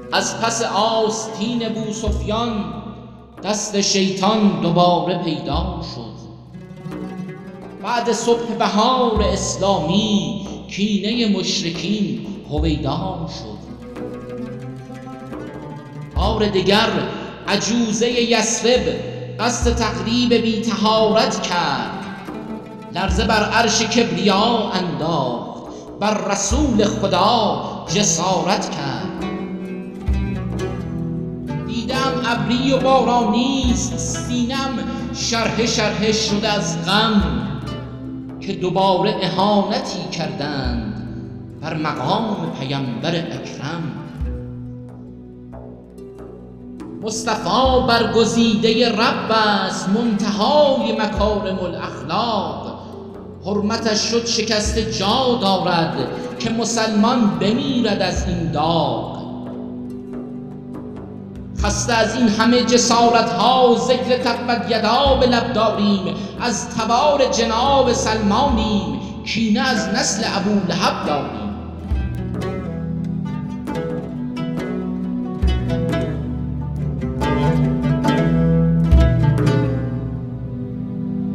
از پس آستین بوسفیان دست شیطان دوباره پیدا شد. بعد صبح بهار اسلامی کینه مشرکین هویدا شد. بار دگر عجوزه یثرب قصد تقریب بی طهارت کرد. لرزه بر عرش کبریا انداخت، بر رسول خدا جسارت کرد. دیدم ابری و بارانیست، سینم شرحه شرحه شده از غم، که دوباره اهانتی کردند بر مقام پیامبر اکرم. مصطفی برگزیده رب است، منتهای مکارم الاخلاق. حرمتش شد شکسته جا دارد، که مسلمان بمیرد از این داغ. خسته از این همه جسارت ها، ذکر تبت یدا به لب داریم. از تبار جناب سلمانیم، کینه از نسل ابولهب داریم.